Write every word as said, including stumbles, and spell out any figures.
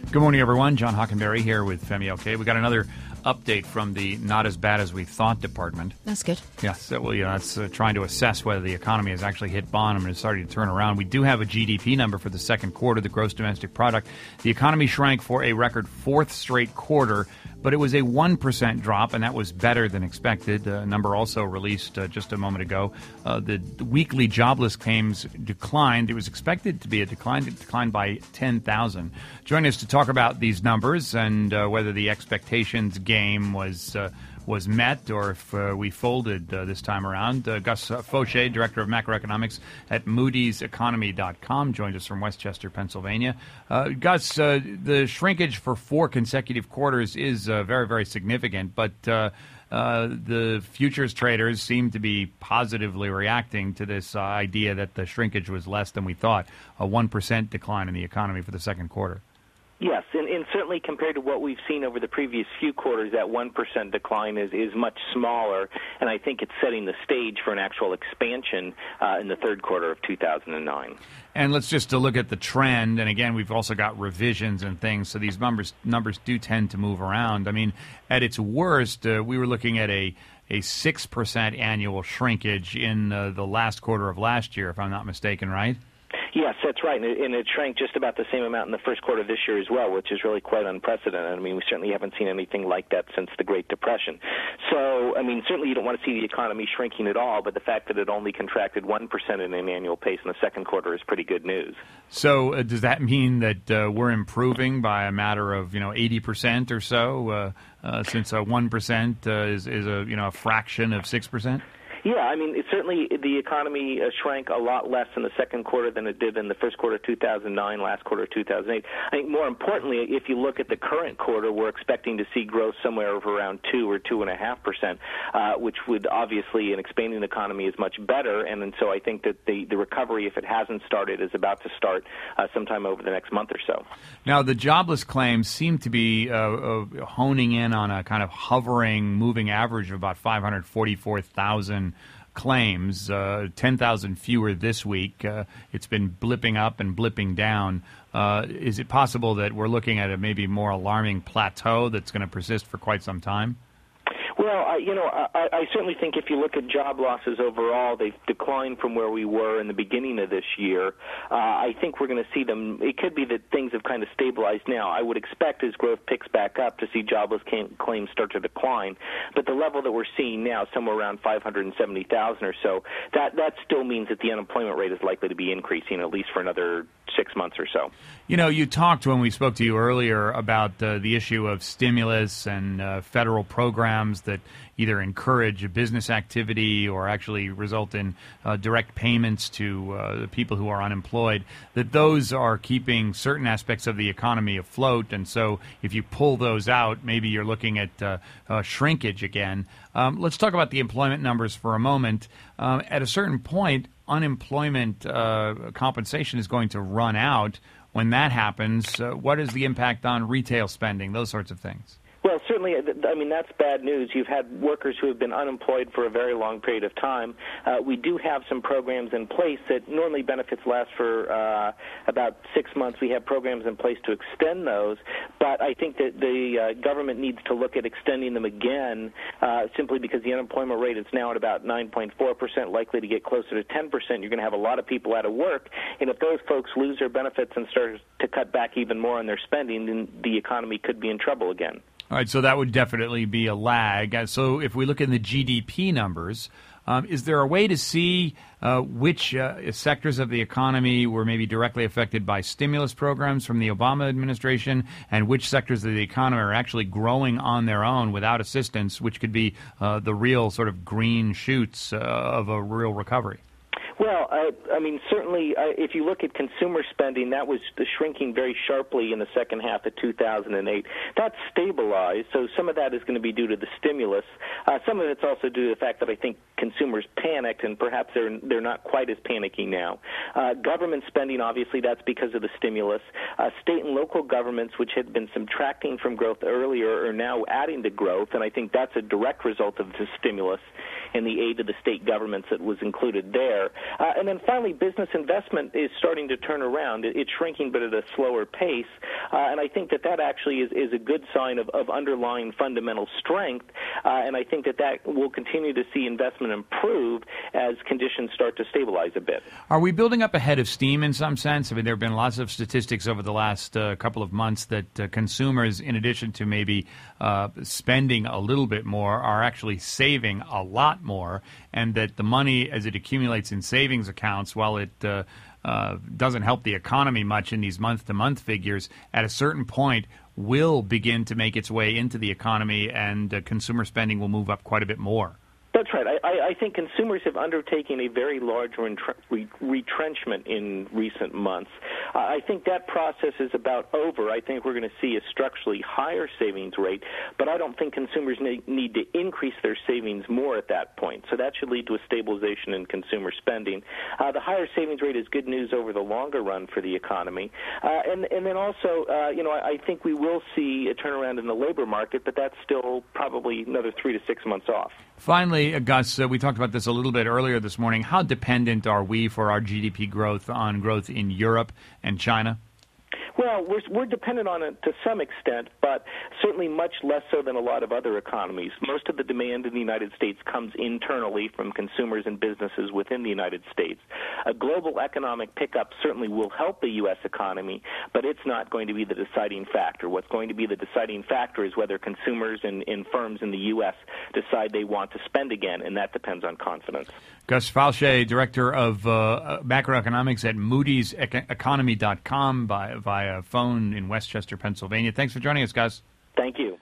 Good morning, everyone. John Hockenberry here with Femi OK. We got another update from the Not As Bad As We Thought department. That's good. Yes, so, well, you know, that's uh, trying to assess whether the economy has actually hit bottom and is starting to turn around. We do have a G D P number for the second quarter, the gross domestic product. The economy shrank for a record fourth straight quarter, but it was a one percent drop, and that was better than expected. A number also released uh, just a moment ago. Uh, the, the weekly jobless claims declined. It was expected to be a decline. It declined by ten thousand. Joining us to talk about these numbers and uh, whether the expectations game was uh, was met or if uh, we folded uh, this time around. Uh, Gus Faucher, Director of Macroeconomics at Moody's Economy dot com, joined us from Westchester, Pennsylvania. Uh, Gus, uh, the shrinkage for four consecutive quarters is uh, very, very significant, but uh, uh, the futures traders seem to be positively reacting to this uh, idea that the shrinkage was less than we thought, a one percent decline in the economy for the second quarter. Yes, and, and certainly compared to what we've seen over the previous few quarters, that one percent decline is, is much smaller, and I think it's setting the stage for an actual expansion uh, in the third quarter of two thousand nine. And let's just to look at the trend, and again, we've also got revisions and things, so these numbers numbers do tend to move around. I mean, at its worst, uh, we were looking at a a six percent annual shrinkage in uh, the last quarter of last year, if I'm not mistaken, right? Yes, that's right, and it, and it shrank just about the same amount in the first quarter of this year as well, which is really quite unprecedented. I mean, we certainly haven't seen anything like that since the Great Depression. So, I mean, certainly you don't want to see the economy shrinking at all, but the fact that it only contracted one percent in an annual pace in the second quarter is pretty good news. So uh, does that mean that uh, we're improving by a matter of, you know, eighty percent or so, uh, uh, since uh, one percent uh, is, is a, you know, a fraction of six percent? Yeah, I mean, it certainly the economy uh, shrank a lot less in the second quarter than it did in the first quarter of two thousand nine, last quarter of two thousand eight. I think more importantly, if you look at the current quarter, we're expecting to see growth somewhere of around two or two and a half percent, uh, which would obviously an expanding economy is much better. And, and so I think that the, the recovery, if it hasn't started, is about to start uh, sometime over the next month or so. Now, the jobless claims seem to be uh, uh, honing in on a kind of hovering, moving average of about five hundred forty-four thousand claims, uh, ten thousand fewer this week. Uh, it's been blipping up and blipping down. Uh, is it possible that we're looking at a maybe more alarming plateau that's going to persist for quite some time? Well, I, you know, I, I certainly think if you look at job losses overall, they've declined from where we were in the beginning of this year. Uh, I think we're going to see them. It could be that things have kind of stabilized now. I would expect as growth picks back up to see jobless claims start to decline. But the level that we're seeing now, somewhere around five hundred seventy thousand or so, that, that still means that the unemployment rate is likely to be increasing at least for another six months or so. You know, you talked when we spoke to you earlier about uh, the issue of stimulus and uh, federal programs that either encourage business activity or actually result in uh, direct payments to uh, the people who are unemployed, that those are keeping certain aspects of the economy afloat. And so if you pull those out, maybe you're looking at uh, uh, shrinkage again. Um, let's talk about the employment numbers for a moment. Um, at a certain point, unemployment uh, compensation is going to run out. When that happens, uh, what is the impact on retail spending, those sorts of things? Well, certainly, I mean, that's bad news. You've had workers who have been unemployed for a very long period of time. Uh, we do have some programs in place that normally benefits last for uh, about six months. We have programs in place to extend those, but I think that the uh, government needs to look at extending them again uh, simply because the unemployment rate is now at about nine point four percent, likely to get closer to ten percent. You're going to have a lot of people out of work, and if those folks lose their benefits and start to cut back even more on their spending, then the economy could be in trouble again. All right, so that would definitely be a lag. So if we look in the G D P numbers, um, is there a way to see uh, which uh, sectors of the economy were maybe directly affected by stimulus programs from the Obama administration and which sectors of the economy are actually growing on their own without assistance, which could be uh, the real sort of green shoots uh, of a real recovery? Well, uh, I mean, certainly, uh, if you look at consumer spending, that was shrinking very sharply in the second half of two thousand eight. That's stabilized, so some of that is going to be due to the stimulus. Uh, some of it's also due to the fact that I think consumers panicked, and perhaps they're they're not quite as panicky now. Uh, government spending, obviously, that's because of the stimulus. Uh, state and local governments, which had been subtracting from growth earlier, are now adding to growth, and I think that's a direct result of the stimulus and the aid to the state governments that was included there. Uh, and then finally, business investment is starting to turn around. It, it's shrinking, but at a slower pace. Uh, and I think that that actually is, is a good sign of, of underlying fundamental strength, uh, and I think that that will continue to see investment improve as conditions start to stabilize a bit. Are we building up a head of steam in some sense? I mean, there have been lots of statistics over the last uh, couple of months that uh, consumers, in addition to maybe uh, spending a little bit more, are actually saving a lot more, and that the money, as it accumulates in savings accounts, while it uh, uh, doesn't help the economy much in these month-to-month figures, at a certain point will begin to make its way into the economy, and uh, consumer spending will move up quite a bit more. That's right. I, I think consumers have undertaken a very large retrenchment in recent months. Uh, I think that process is about over. I think we're going to see a structurally higher savings rate, but I don't think consumers need, need to increase their savings more at that point. So that should lead to a stabilization in consumer spending. Uh, the higher savings rate is good news over the longer run for the economy. Uh, and, and then also, uh, you know, I, I think we will see a turnaround in the labor market, but that's still probably another three to six months off. Finally, uh, Gus, uh, we talked about this a little bit earlier this morning. How dependent are we for our G D P growth on growth in Europe and China? Well, we're, we're dependent on it to some extent, but certainly much less so than a lot of other economies. Most of the demand in the United States comes internally from consumers and businesses within the United States. A global economic pickup certainly will help the U S economy, but it's not going to be the deciding factor. What's going to be the deciding factor is whether consumers and, and firms in the U S decide they want to spend again, and that depends on confidence. Gus Faucher, Director of uh, Macroeconomics at Moody's Economy dot com by, via phone in Westchester, Pennsylvania. Thanks for joining us, Gus. Thank you.